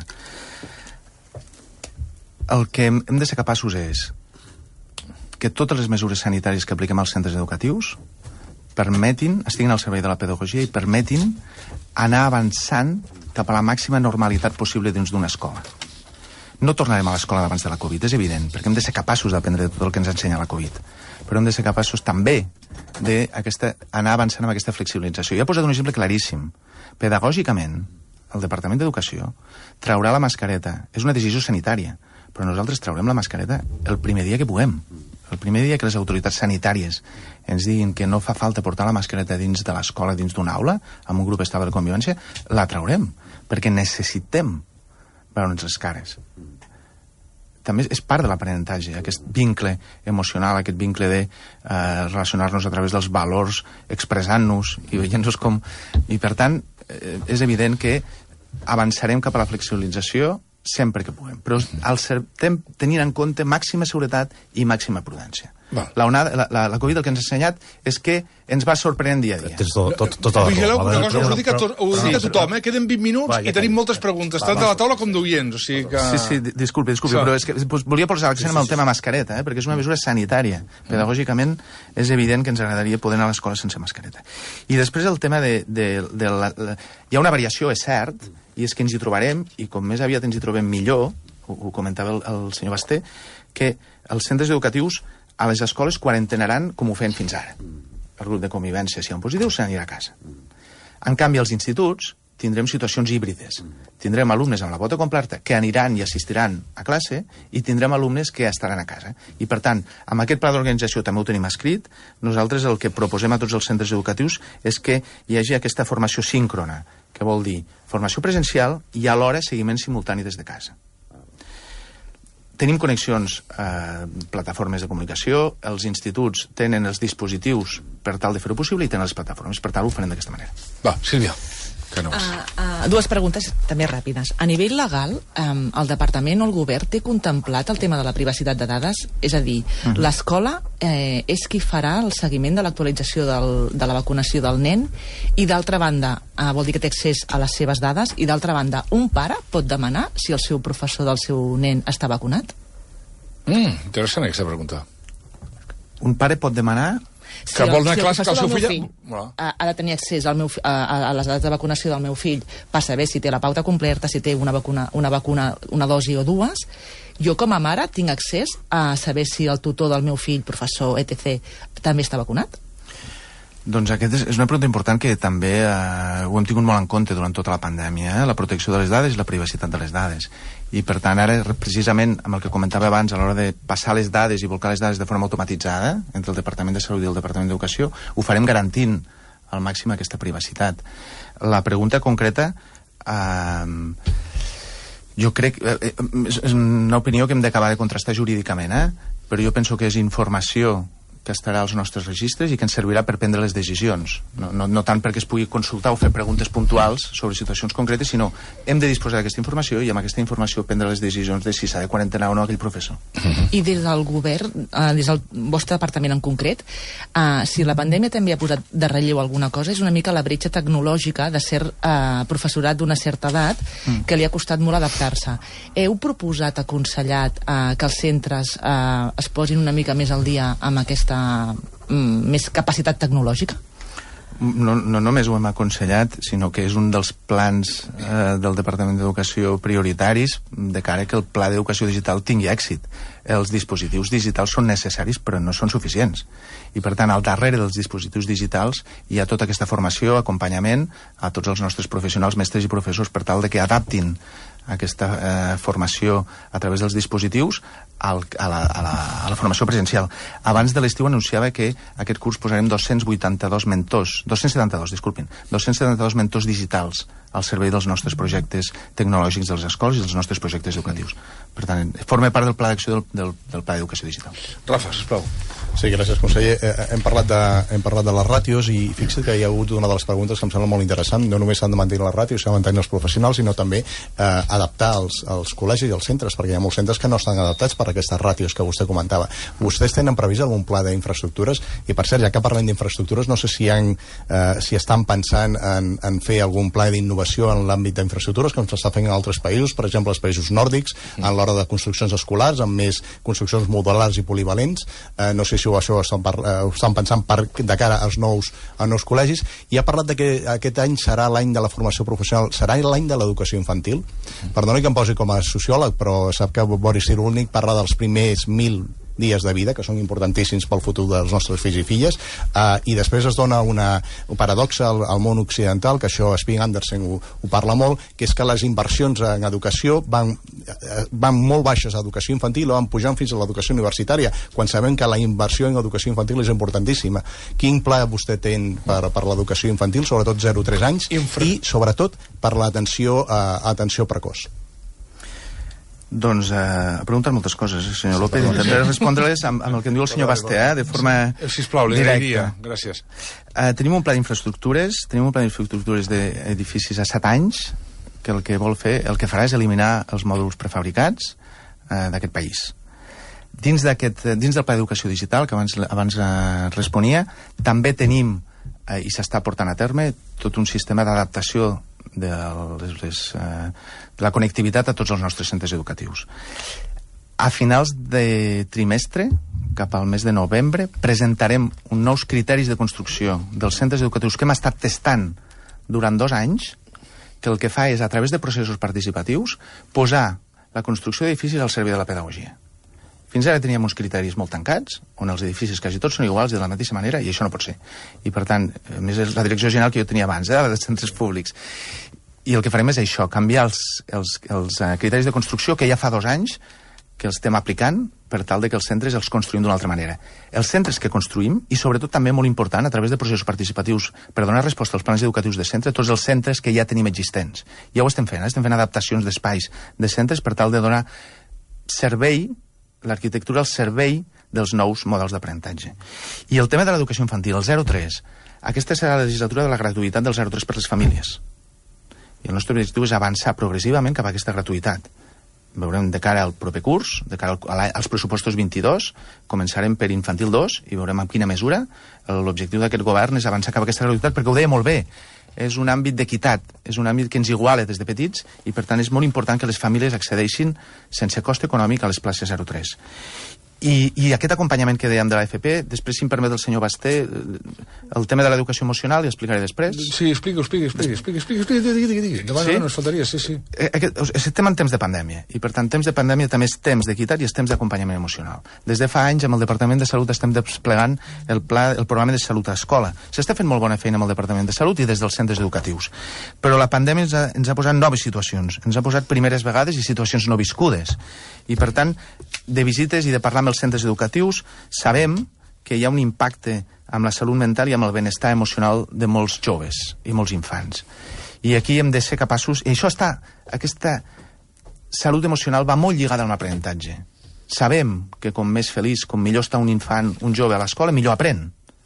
El que hem, hem de ser capaços és que totes les mesures sanitàries que apliquem als centres educatius permetin, estiguin al servei de la pedagogia i permetin anar avançant cap a la màxima normalitat possible dins d'una escola. No tornarem a l'escola d'abans de la Covid, és evident, perquè hem de ser capaços d'aprendre tot el que ens ensenya la Covid. Però hem de ser capaços també d'anar avançant amb aquesta flexibilització. Jo he posat un exemple claríssim. Pedagògicament, el Departament d'Educació traurà la mascareta. És una decisió sanitària, però nosaltres traurem la mascareta el primer dia que puguem. El primer dia que les autoritats sanitàries ens diguin que no fa falta portar la mascareta dins de l'escola, dins d'una aula, amb un grup estable de convivència, la traurem, perquè necessitem veure'ns les cares. També és part de l'aprenentatge, aquest vincle emocional, aquest vincle de eh, relacionar-nos a través dels valors, expressant-nos i veient-nos com... I, per tant, eh, és evident que avançarem cap a la flexibilització sempre que puguem, però al ser, ten, tenint en compte màxima seguretat i màxima prudència. La, onada, la, la, la Covid el que ens ha ensenyat és que ens va sorprenent dia a dia. Tens tot, tot, tota la Vigileu una cosa, us ho dic a, to ho dic a tothom, eh? Queden vint minuts va, i tenim moltes preguntes, tant de la taula com d'oients, o sigui que... Sí, sí, disculpi, disculpi, però és que pues, volia posar l'accent amb el tema mascareta, eh? Perquè és una mesura sanitària. Pedagògicament és evident que ens agradaria poder anar a l'escola sense mascareta. I després el tema de... de, de la, la... Hi ha una variació, és cert, i és que ens hi trobarem, i com més aviat ens hi trobem millor, ho, ho comentava el, el senyor Basté, que els centres educatius a les escoles quarantenaran com ho feien fins ara. El grup de convivència, si hi ha un positiu, se n'anirà a casa. En canvi, als instituts tindrem situacions híbrides. Tindrem alumnes amb la bota completa que aniran i assistiran a classe i tindrem alumnes que estaran a casa. I, per tant, amb aquest pla d'organització també ho tenim escrit. Nosaltres el que proposem a tots els centres educatius és que hi hagi aquesta formació síncrona, que vol dir formació presencial i alhora seguiment simultani des de casa. Tenim connexions a eh, plataformes de comunicació, els instituts tenen els dispositius per tal de fer-ho possible i tenen les plataformes, per tant ho farem d'aquesta manera. Va, Sílvia, que no uh, uh, Dues preguntes també ràpides. A nivell legal, um, el departament o el govern té contemplat el tema de la privacitat de dades? És a dir, uh -huh. l'escola eh, és qui farà el seguiment de l'actualització de la vacunació del nen i, d'altra banda, uh, vol dir que té accés a les seves dades i, d'altra banda, un pare pot demanar si el seu professor del seu nen està vacunat? Mm, interessant aquesta pregunta. Un pare pot demanar... Si que el, vol anar si a classe que el seu fill... fill bueno. ha, ha de tenir accés al meu, a, a les dades de vacunació del meu fill per saber si té la pauta completa, si té una vacuna, una vacuna, una dosi o dues. Jo, com a mare, tinc accés a saber si el tutor del meu fill, professor, etcètera, també està vacunat? Doncs aquest és, és una pregunta important que també eh, ho hem tingut molt en compte durant tota la pandèmia, eh? La protecció de les dades i la privacitat de les dades. I, per tant, ara, precisament, amb el que comentava abans, a l'hora de passar les dades i volcar les dades de forma automatitzada entre el Departament de Salut i el Departament d'Educació, ho farem garantint al màxim aquesta privacitat. La pregunta concreta... Eh, jo crec... Eh, és una opinió que hem d'acabar de contrastar jurídicament, eh? Però jo penso que és informació que estarà als nostres registres i que ens servirà per prendre les decisions. No, no, no tant perquè es pugui consultar o fer preguntes puntuals sobre situacions concretes, sinó hem de disposar d'aquesta informació i amb aquesta informació prendre les decisions de si s'ha de quarantenar o no aquell professor. I des del govern, eh, des del vostre departament en concret, eh, si la pandèmia també ha posat de relleu alguna cosa, és una mica la bretxa tecnològica de ser eh, professorat d'una certa edat mm. que li ha costat molt adaptar-se. Heu proposat, aconsellat eh, que els centres eh, es posin una mica més al dia amb aquesta Mm, més capacitat tecnològica? No, no només ho hem aconsellat, sinó que és un dels plans eh, del Departament d'Educació prioritaris de cara que el pla d'educació digital tingui èxit. Els dispositius digitals són necessaris però no són suficients. I, per tant, al darrere dels dispositius digitals hi ha tota aquesta formació, acompanyament a tots els nostres professionals, mestres i professors, per tal de que adaptin aquesta eh, formació a través dels dispositius al, a, la, a, la, a la formació presencial. Abans de l'estiu anunciava que aquest curs posarem dos-cents vuitanta-dos mentors, dos-cents setanta-dos, disculpin, dos-cents setanta-dos mentors digitals al servei dels nostres projectes tecnològics de les escoles i dels nostres projectes educatius. Per tant, forma part del pla d'acció del, del, del pla d'educació digital. Rafa, sisplau. Sí, gràcies, conseller. Eh, hem, parlat de, hem parlat de les ràtios i fixa't que hi ha hagut una de les preguntes que em sembla molt interessant. No només s'han de mantenir les ràtios, s'han de mantenir els professionals, sinó també eh, adaptar els, els col·legis i els centres, perquè hi ha molts centres que no estan adaptats per aquestes ràtios que vostè comentava. Vostès tenen previst algun pla d'infraestructures? I, per cert, ja que parlem d'infraestructures, no sé si, han, eh, si estan pensant en, en fer algun pla d'innovació en l'àmbit d'infraestructures, com s'està fent en altres països, per exemple, els països nòrdics, en l'hora de construccions escolars, amb més construccions modulars i polivalents. Eh, no sé si això, això ho estan, par, eh, ho estan pensant per, de cara als nous, als nous col·legis, i ha parlat de que aquest any serà l'any de la formació professional, serà l'any de l'educació infantil. Perdoni que em posi com a sociòleg, però sap que Boris Cyrulnik parla dels primers mil dies de vida, que són importantíssims pel futur dels nostres fills i filles, uh, i després es dona una, un paradoxa al, al món occidental, que això Sping Andersen ho, ho parla molt, que és que les inversions en educació van, uh, van molt baixes a educació infantil o van pujant fins a l'educació universitària, quan sabem que la inversió en educació infantil és importantíssima. Quin pla vostè té per, per l'educació infantil, sobretot zero a tres anys, Infra... i sobretot per l'atenció uh, atenció precoç? Doncs eh, ha preguntat moltes coses, eh, senyor López. Intentaré respondre-les amb, amb el que em diu el senyor Basté, eh, de forma Sisplau, li agrairia. Gràcies. Eh, tenim un pla d'infraestructures, tenim un pla d'infraestructures d'edificis a set anys, que el que vol fer, el que farà és eliminar els mòduls prefabricats eh, d'aquest país. Dins, dins del pla d'educació digital, que abans, abans eh, responia, també tenim, eh, i s'està portant a terme, tot un sistema d'adaptació de, les, les, eh, de la connectivitat a tots els nostres centres educatius. A finals de trimestre, cap al mes de novembre, presentarem uns nous criteris de construcció dels centres educatius que hem estat testant durant dos anys, que el que fa és, a través de processos participatius, posar la construcció d'edificis al servei de la pedagogia. Fins ara teníem uns criteris molt tancats, on els edificis quasi tots són iguals de la mateixa manera, i això no pot ser. I, per tant, a més és la direcció general que jo tenia abans, eh, dels centres públics. I el que farem és això, canviar els, els, els uh, criteris de construcció que ja fa dos anys que els estem aplicant per tal de que els centres els construïm d'una altra manera. Els centres que construïm, i sobretot també molt important, a través de processos participatius per donar resposta als plans educatius de centre, tots els centres que ja tenim existents. Ja ho estem fent, eh? Estem fent adaptacions d'espais de centres per tal de donar servei, l'arquitectura al servei dels nous models d'aprenentatge. I el tema de l'educació infantil, el zero a tres. Aquesta serà la legislatura de la gratuïtat del zero a tres per les famílies. I el nostre objectiu és avançar progressivament cap a aquesta gratuïtat. Veurem de cara al proper curs, de cara als pressupostos vint-i-dos, començarem per infantil dos i veurem en quina mesura. L'objectiu d'aquest govern és avançar cap a aquesta gratuïtat, perquè ho deia molt bé. És un àmbit d'equitat, és un àmbit que ens iguala des de petits i, per tant, és molt important que les famílies accedeixin sense cost econòmic a les places zero a tres. I, i aquest acompanyament que dèiem de l'A F P, després, si em permet el senyor Basté, el tema de l'educació emocional, li explicaré després. Sí, explica, explica, explica, explica, explica, explica, digui, digui, digui. Demà sí? No es faltaria, sí, sí. Aquest, estem en temps de pandèmia, i per tant, temps de pandèmia també és temps d'equitat i és temps d'acompanyament emocional. Des de fa anys, amb el Departament de Salut estem desplegant el, pla, el programa de salut a escola. S'està fent molt bona feina amb el Departament de Salut i des dels centres educatius. Però la pandèmia ens ha, ens ha posat noves situacions, ens ha posat primeres vegades i situacions no viscudes. I, per tant, de visites i de parlar amb els centres educatius, sabem que hi ha un impacte amb la salut mental i amb el benestar emocional de molts joves i molts infants. I aquí hem de ser capaços... I això està... Aquesta salut emocional va molt lligada amb l'aprenentatge. Sabem que com més feliç, com millor està un infant, un jove a l'escola, millor aprèn.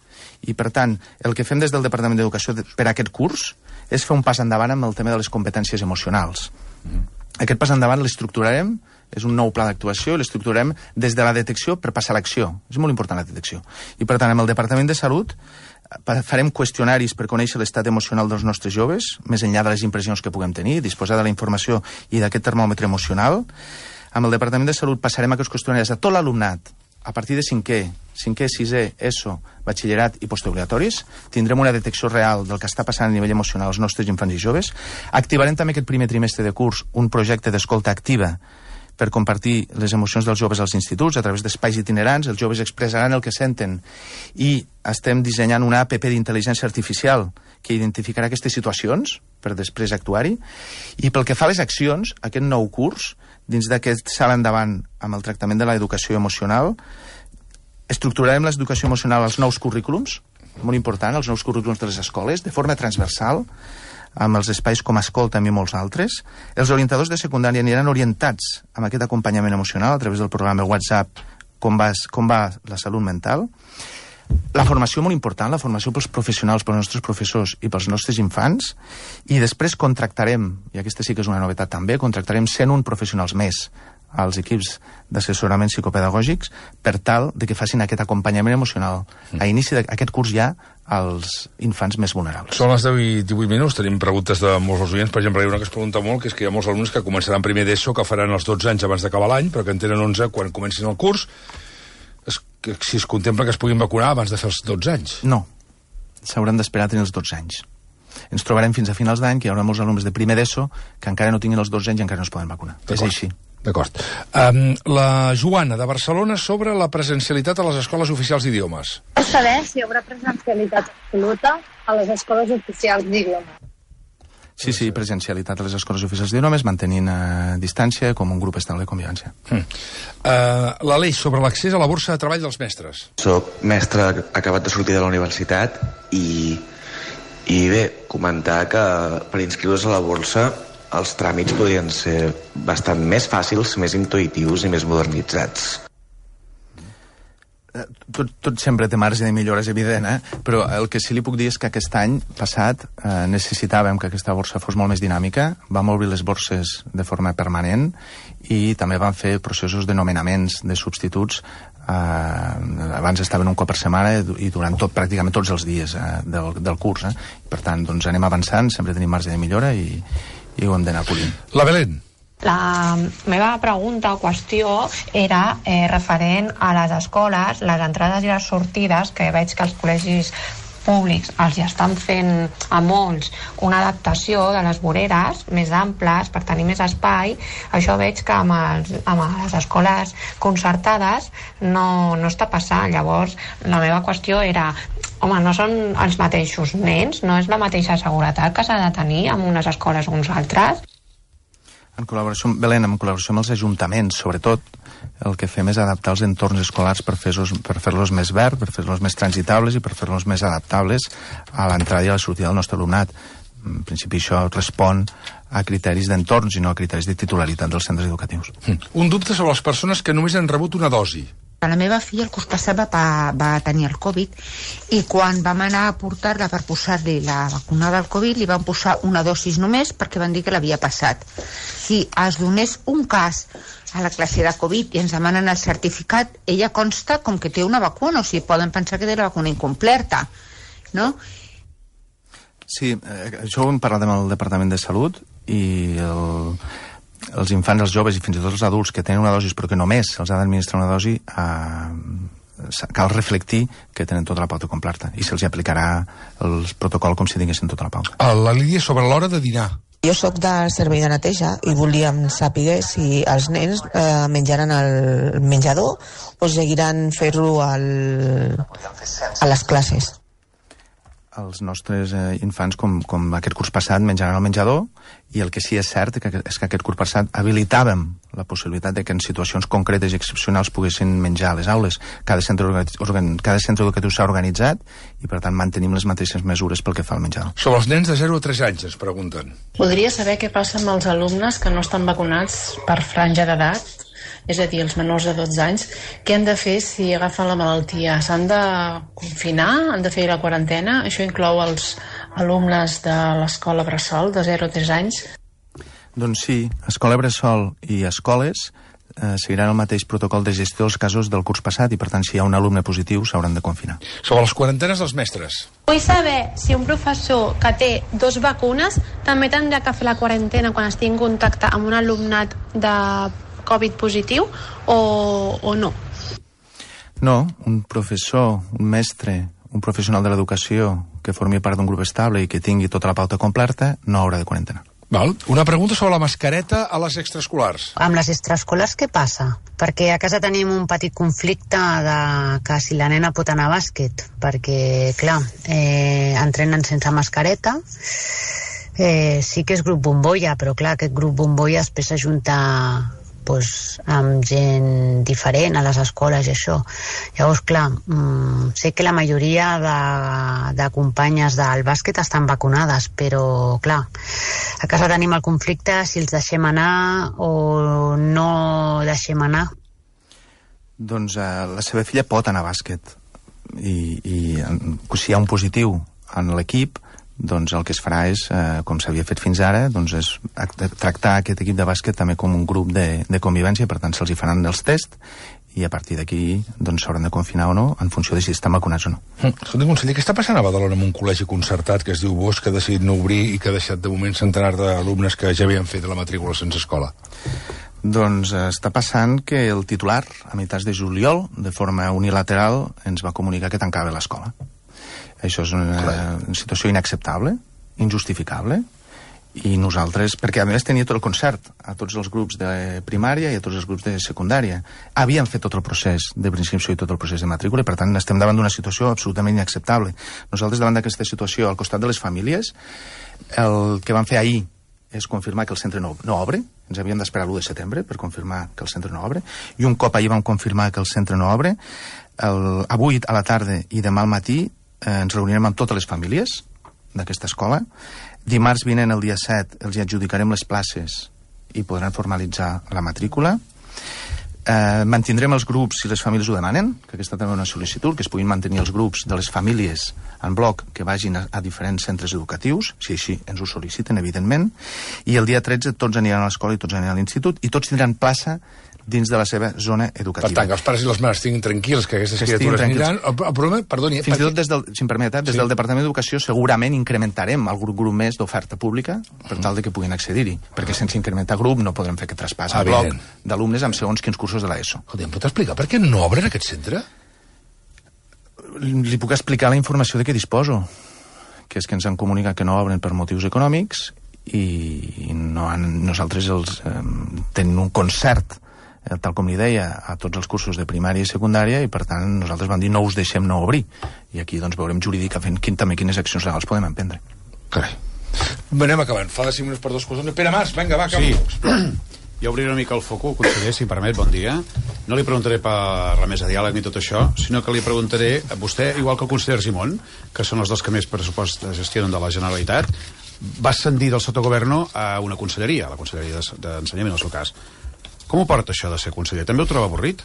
I, per tant, el que fem des del Departament d'Educació per a aquest curs és fer un pas endavant amb el tema de les competències emocionals. Mm. Aquest pas endavant l'estructurarem, és un nou pla d'actuació, i l'estructurem des de la detecció per passar a l'acció. És molt important la detecció. I, per tant, amb el Departament de Salut farem qüestionaris per conèixer l'estat emocional dels nostres joves, més enllà de les impressions que puguem tenir, disposar de la informació i d'aquest termòmetre emocional. Amb el Departament de Salut passarem aquests qüestionaris a tot l'alumnat, a partir de cinquè, cinquè, sisè, ESO, batxillerat i postobligatoris. Tindrem una detecció real del que està passant a nivell emocional als nostres infants i joves. Activarem també aquest primer trimestre de curs un projecte d'escolta activa per compartir les emocions dels joves als instituts a través d'espais itinerants. Els joves expressaran el que senten i estem dissenyant una app d'intel·ligència artificial que identificarà aquestes situacions per després actuar-hi. I pel que fa a les accions, aquest nou curs, dins d'aquest salt endavant amb el tractament de l'educació emocional, estructurarem l'educació emocional als nous currículums, molt important, els nous currículums de les escoles, de forma transversal, amb els espais com Escolta i molts altres. Els orientadors de secundària aniran orientats amb aquest acompanyament emocional a través del programa WhatsApp com va, com va la salut mental. La formació molt important, la formació pels professionals, pels nostres professors i pels nostres infants, i després contractarem, i aquesta sí que és una novetat també, contractarem cent un professionals més als equips d'assessorament psicopedagògics per tal de que facin aquest acompanyament emocional a inici d'aquest curs ja als infants més vulnerables. Són les deu i divuit minuts, tenim preguntes de molts dels oients. Per exemple, hi ha una que es pregunta molt, que és que hi ha molts alumnes que començaran primer d'ESO, que faran els dotze anys abans d'acabar l'any, però que en tenen onze quan comencin el curs. Es que si es contempla que es puguin vacunar abans de fer els dotze anys. No, s'hauran d'esperar a tenir els dotze anys. Ens trobarem fins a finals d'any que hi haurà molts alumnes de primer d'ESO que encara no tinguin els dotze anys i encara no es poden vacunar. És així. D'acord. Um, la Joana, de Barcelona, sobre la presencialitat a les escoles oficials d'idiomes. Vull saber si hi haurà presencialitat absoluta a les escoles oficials d'idiomes. Sí, sí, presencialitat a les escoles oficials d'idiomes, mantenint eh, distància com un grup estable de convivència. Mm. Uh, L'Aleix, sobre l'accés a la borsa de treball dels mestres. Soc mestre acabat de sortir de la universitat i, i bé, comentar que per inscriure's a la borsa els tràmits podrien ser bastant més fàcils, més intuïtius i més modernitzats. Tot, tot sempre té marge de millora, és evident, eh? Però el que sí li puc dir és que aquest any passat eh, necessitàvem que aquesta borsa fos molt més dinàmica, vam obrir les borses de forma permanent i també vam fer processos de nomenaments de substituts. Eh, abans estaven un cop per setmana i durant tot, pràcticament tots els dies eh, del, del curs. Eh? Per tant, doncs anem avançant, sempre tenim marge de millora i, i ho hem d'anar polint. La Belén. La meva pregunta o qüestió era eh, referent a les escoles, les entrades i les sortides, que veig que els col·legis públics els hi estan fent a molts una adaptació de les voreres més amples per tenir més espai. Això veig que amb, els, amb les escoles concertades no, no està passant. Llavors la meva qüestió era, home, no són els mateixos nens, no és la mateixa seguretat que s'ha de tenir en unes escoles o uns altres. En col·laboració, Belén, en col·laboració amb els ajuntaments, sobretot, el que fem és adaptar els entorns escolars per fer-los per fer-los més verds, per fer-los més transitables i per fer-los més adaptables a l'entrada i a la sortida del nostre alumnat. En principi això respon a criteris d'entorns i no a criteris de titularitat dels centres educatius. Un dubte sobre les persones que només han rebut una dosi. La meva filla el curs passat va, va tenir el Covid i quan vam anar a portar-la per posar-li la vacuna del Covid li van posar una dosis només perquè van dir que l'havia passat. Si es donés un cas a la classe de Covid i ens demanen el certificat, ella consta com que té una vacuna, o sigui, poden pensar que té la vacuna incompleta, no? Sí, eh, això ho hem parlat amb el Departament de Salut i el... els infants, els joves i fins i tot els adults que tenen una dosi però que només els ha d'administrar una dosi, eh, cal reflectir que tenen tota la pauta completa i se'ls aplicarà el protocol com si tinguessin tota la pauta. La Lídia, sobre l'hora de dinar. Jo sóc del servei de neteja i volíem saber si els nens eh, menjaran al menjador o seguiran fer-lo al... a les classes. Els nostres eh, infants, com, com aquest curs passat, menjaran al menjador, i el que sí és cert que, és que aquest curs passat habilitàvem la possibilitat de que en situacions concretes i excepcionals poguessin menjar a les aules. Cada centre, organ, cada centre educatiu s'ha organitzat i, per tant, mantenim les mateixes mesures pel que fa al menjador. Sobre els nens de zero a tres anys, es pregunten. Voldria saber què passa amb els alumnes que no estan vacunats per franja d'edat, és a dir, els menors de dotze anys, què han de fer si agafen la malaltia? S'han de confinar? Han de fer la quarantena? Això inclou els alumnes de l'escola Bressol, de zero a tres anys? Doncs sí, escola Bressol i escoles eh, seguiran el mateix protocol de gestió dels casos del curs passat i, per tant, si hi ha un alumne positiu, s'hauran de confinar. Sobre les quarantenes dels mestres. Vull saber si un professor que té dos vacunes també tindrà que fer la quarantena quan estigui en contacte amb un alumnat de Covid positiu o, o no? No, un professor, un mestre, un professional de l'educació que formi part d'un grup estable i que tingui tota la pauta completa no haurà de quarantena. Val. Una pregunta sobre la mascareta a les extraescolars. Amb les extraescolars què passa? Perquè a casa tenim un petit conflicte de que si la nena pot anar a bàsquet, perquè, clar, eh, entrenen sense mascareta, eh, sí que és grup bombolla, però clar, aquest grup bombolla després s'ajunta pues, amb gent diferent a les escoles i això. Llavors, clar, mmm, sé que la majoria de, de companyes del bàsquet estan vacunades, però, clar, a casa tenim el conflicte si els deixem anar o no deixem anar. Doncs eh, la seva filla pot anar a bàsquet i, i si hi ha un positiu en l'equip, doncs el que es farà és, eh, com s'havia fet fins ara, doncs és tractar aquest equip de bàsquet també com un grup de, de convivència, per tant se'ls hi faran els tests i a partir d'aquí doncs s'hauran de confinar o no en funció de si estan vacunats o no. Mm. Escolta, conseller, què està passant a Badalona amb un col·legi concertat que es diu Bosch, que ha decidit no obrir i que ha deixat de moment centenar d'alumnes que ja havien fet la matrícula sense escola? Doncs està passant que el titular, a meitats de juliol, de forma unilateral, ens va comunicar que tancava l'escola. Això és una, una situació inacceptable, injustificable, i nosaltres, perquè a més tenia tot el concert a tots els grups de primària i a tots els grups de secundària. Havíem fet tot el procés de preinscripció i tot el procés de matrícula i per tant estem davant d'una situació absolutament inacceptable. Nosaltres davant d'aquesta situació, al costat de les famílies, el que vam fer ahir és confirmar que el centre no, no obre. Ens havíem d'esperar l'u de setembre per confirmar que el centre no obre, i un cop ahir vam confirmar que el centre no obre, el, avui a la tarda i demà al matí eh, ens reunirem amb totes les famílies d'aquesta escola. Dimarts vinent, el dia set, els adjudicarem les places i podran formalitzar la matrícula. Eh, mantindrem els grups si les famílies ho demanen, que aquesta també és una sol·licitud, que es puguin mantenir els grups de les famílies en bloc que vagin a, a diferents centres educatius, si així ens ho sol·liciten, evidentment, i el dia tretze tots aniran a l'escola i tots aniran a l'institut, i tots tindran plaça dins de la seva zona educativa. Per tant, que els pares i les mares estiguin tranquils, que aquestes que criatures aniran... El, el problema, perdoni... Fins i tot, des del, si em permet, des sí. del Departament d'Educació segurament incrementarem algun grup més d'oferta pública per tal de que puguin accedir-hi, perquè sense incrementar grup no podrem fer aquest traspàs en bloc d'alumnes amb segons quins cursos de l'ESO. Escolta, em pot explicar per què no obren aquest centre? Li puc explicar la informació de què disposo, que és que ens han comunicat que no obren per motius econòmics i no han, nosaltres els, eh, tenim un concert, tal com li deia, a tots els cursos de primària i secundària, i per tant nosaltres vam dir no us deixem no obrir, i aquí doncs veurem jurídicament quin, també quines accions legals podem emprendre. Carai. Anem acabant, fa de cinc minuts per dos coses. Pere Mas, vinga, va, acaba. Sí. Jo obriré una mica el foco, conseller, si em permet, bon dia. No li preguntaré per la mesa de diàleg ni tot això, sinó que li preguntaré a vostè, igual que el conseller Argimon, que són els dos que més pressupost gestionen de la Generalitat, va ascendir del sotogoverno a una conselleria, a la conselleria d'Ensenyament, en el seu cas. Com ho porta això de ser conseller? També ho troba avorrit?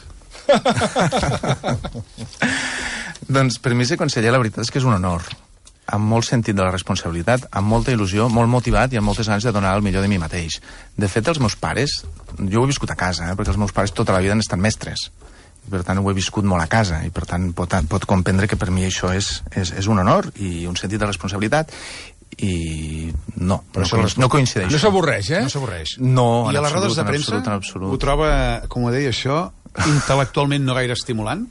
Doncs per mi ser conseller la veritat és que és un honor, amb molt sentit de la responsabilitat, amb molta il·lusió, molt motivat i amb moltes ganes de donar el millor de mi mateix. De fet, els meus pares, jo ho he viscut a casa, eh, perquè els meus pares tota la vida han estat mestres, i per tant ho he viscut molt a casa, i per tant pot, pot comprendre que per mi això és, és, és un honor i un sentit de responsabilitat, i no, però no, no coincideix. No s'avorreix, eh? No s'avorreix. No, I a les rodes de premsa ho troba, com ho deia això, intel·lectualment no gaire estimulant?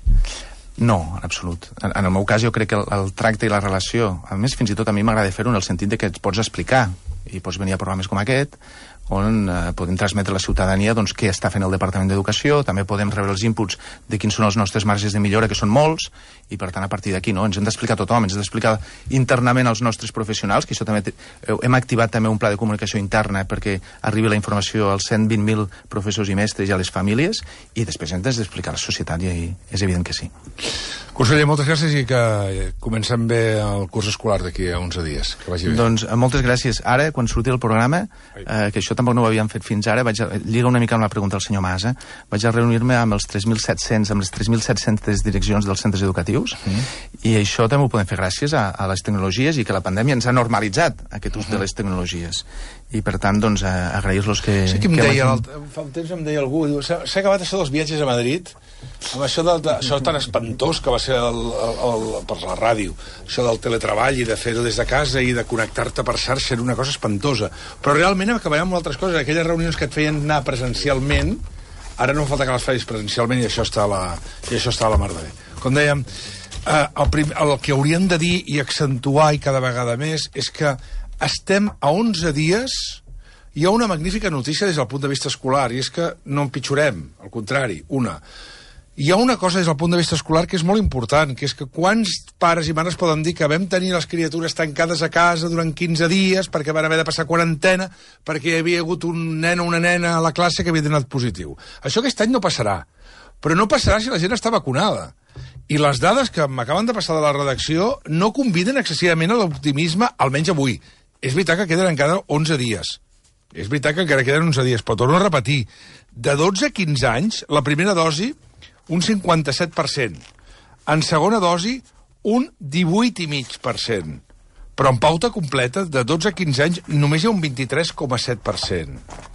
No, en absolut. En, en el meu cas jo crec que el, el tracte i la relació, a més fins i tot a mi m'agrada fer-ho en el sentit de que et pots explicar i pots venir a programes com aquest on eh, podem transmetre a la ciutadania doncs, què està fent el Departament d'Educació, també podem rebre els inputs de quins són els nostres marges de millora, que són molts, i per tant a partir d'aquí no, ens hem d'explicar a tothom, ens hem d'explicar internament als nostres professionals, que això també hem activat també un pla de comunicació interna perquè arribi la informació als cent vint mil professors i mestres i a les famílies, i després hem d'explicar a la societat, i és evident que sí. Conseller, moltes gràcies i que comencem bé el curs escolar d'aquí a onze dies. Que vagi bé. Doncs moltes gràcies. Ara, quan surti el programa, eh, que això tampoc no ho havíem fet fins ara, vaig a, lliga una mica amb la pregunta del senyor Mas, eh? Vaig a reunir-me amb els tres mil set-cents, amb les tres mil set-cents direccions dels centres educatius, mm. i això també ho podem fer gràcies a, a les tecnologies i que la pandèmia ens ha normalitzat aquest ús uh -huh. de les tecnologies. I per tant, doncs, agrair-los que... Sí que em que deia, vagin... fa un temps em deia algú, diu, s'ha acabat això dels viatges a Madrid, amb això, de, de, això tan espantós que va ser el, el, el, per la ràdio, això del teletreball i de fer-ho des de casa i de connectar-te per xarxa era una cosa espantosa. Però realment acabarem amb altres coses. Aquelles reunions que et feien anar presencialment, ara no falta que les facis presencialment i això està a la, i això està a la mar de bé. Com dèiem, eh, el, prim, el que hauríem de dir i accentuar i cada vegada més és que estem a onze dies. Hi ha una magnífica notícia des del punt de vista escolar, i és que no empitjorem, al contrari, una. Hi ha una cosa des del punt de vista escolar que és molt important, que és que quants pares i mares poden dir que vam tenir les criatures tancades a casa durant quinze dies perquè van haver de passar quarantena, perquè hi havia hagut un nen o una nena a la classe que havia donat positiu. Això aquest any no passarà, però no passarà si la gent està vacunada. I les dades que m'acaben de passar de la redacció no conviden excessivament a l'optimisme, almenys avui. És veritat que queden encara onze dies. És veritat que encara queden onze dies, però torno a repetir. De dotze a quinze anys, la primera dosi, un cinquanta-set per cent. En segona dosi, un divuit coma cinc per cent. Però en pauta completa, de dotze a quinze anys, només hi ha un vint-i-tres coma set per cent.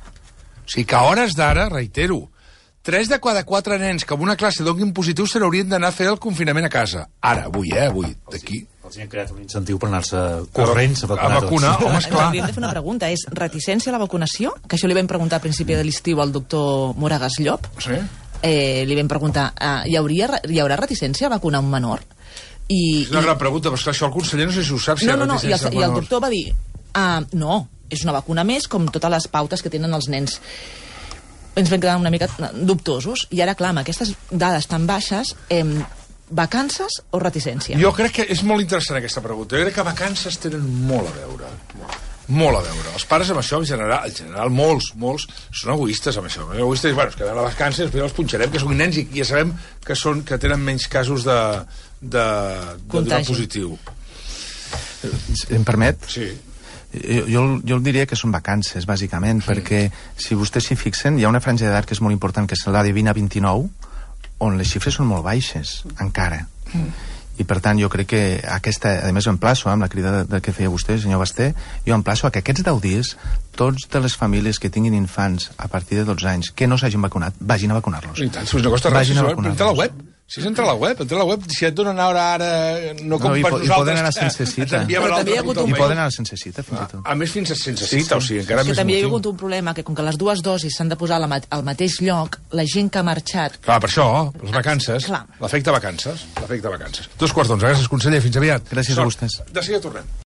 O sigui que a hores d'ara, reitero, tres de cada quatre nens que en una classe donguin positiu se n'haurien d'anar a fer el confinament a casa. Ara, avui, eh, avui, d'aquí. Potser han creat un incentiu per anar-se corrents a vacunar, a vacunar tots. home, esclar. Hauríem de fer una pregunta, és reticència a la vacunació? Que això li vam preguntar a principi de l'estiu al doctor Moragas Llop. Sí. Eh, li vam preguntar, eh, hi, hauria, hi haurà reticència a vacunar un menor? I, És una i... gran pregunta, però esclar, això el conseller no sé si ho sap, si no, hi ha no, no, i el, reticència i el menors. doctor va dir, ah, no, és una vacuna més, com totes les pautes que tenen els nens. Ens vam quedar una mica dubtosos, i ara, clar, amb aquestes dades tan baixes, eh, vacances o reticència? Jo crec que és molt interessant aquesta pregunta. Jo crec que vacances tenen molt a veure. Molt a veure. Els pares amb això, en general, en general molts, molts, són egoistes amb això. Egoistes, bueno, és que a les vacances després els punxarem, que són nens i ja sabem que, són, que tenen menys casos de, de, de donar positiu. Em permet? Sí. Jo, jo, jo diria que són vacances, bàsicament, sí. Perquè si vostès s'hi fixen, hi ha una franja d'edat que és molt important, que és la de vint a vint-i-nou, on les xifres són molt baixes, encara. Mm. I per tant jo crec que aquesta, a més ho emplaço, amb la crida de, de que feia vostè, senyor Basté, jo emplaço a que aquests deu dies tots de les famílies que tinguin infants a partir de dotze anys que no s'hagin vacunat, vagin a vacunar-los. I tant, si no costa res, si entra a la web. Si és entrar a la web, entra a la web, si et donen hora ara, no com no, i, per nosaltres... I poden anar sense cita. I poden anar sense cita, fins i tot. A més, fins a sense cita, o sigui, encara és més que també motiu. hi ha hagut un problema, que com que les dues dosis s'han de posar al mateix lloc, la gent que ha marxat... Clar, per això, les vacances, l'efecte vacances, l'efecte vacances. Dos quarts d'onze, gràcies, conseller, fins aviat. Gràcies a vostès. De seguida tornem.